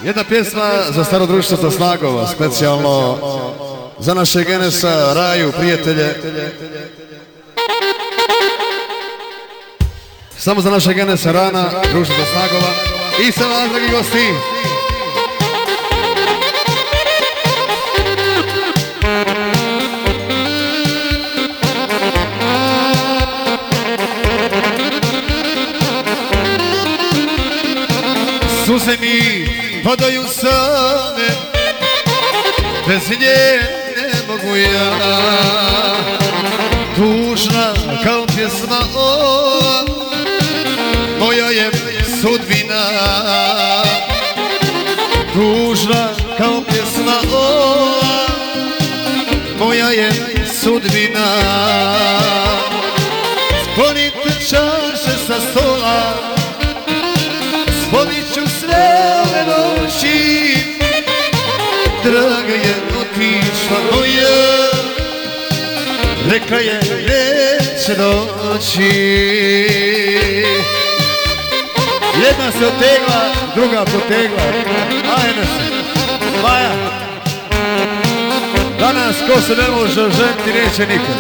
Jedna pjesma za staro društvo sa Snagova, specijalno za naše Genesa, Raju, prijatelje. Samo za naše Genesa, Rana, društvo sa Snagova i sa vas, dragi gosti. Suze mi padaju same, bez nje ne mogu ja. Tužna kao pjesma ova, moja je sudbina. Tužna kao pjesma ova, moja je sudbina. Sklonite čaše sa stola, spomnit ću sve ove noći. Draga je otišla moja, rekla je neće doći. Jedna se otegla, druga potegla. Ajde se, Maja. Danas ko se ne može ženiti neće nikad.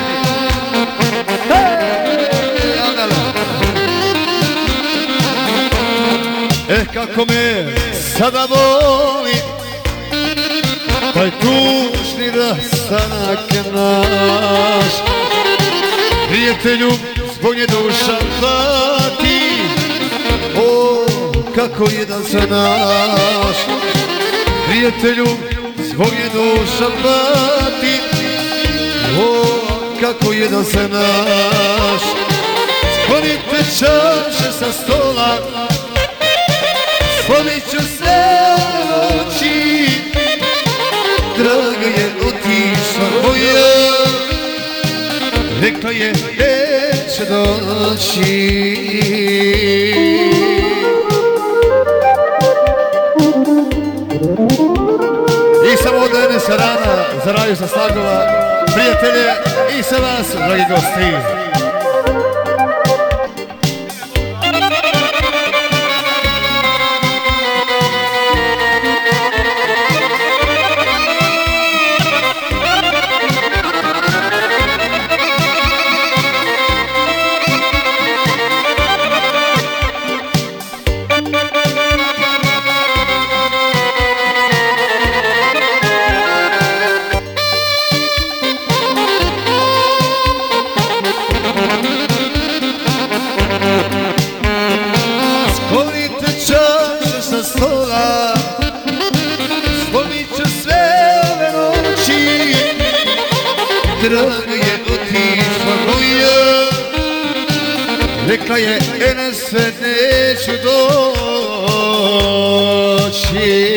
Kako me sada voli taj tužni rastanak naš. Prijatelju, zbog nje duša pati, o, kako jedan se naš. Prijatelju, zbog nje duša pati, o, kako jedan se naš. Sklonite čaše sa stola, spomnit ću sve ove noći. Draga je otišla moja, rekla je neće doći. I samo od Genesa, Rana, za Raju sa Snagova, prijatelje i sa vas, dragi gosti. Draga je otišla moja, rekla je Enese neću doći.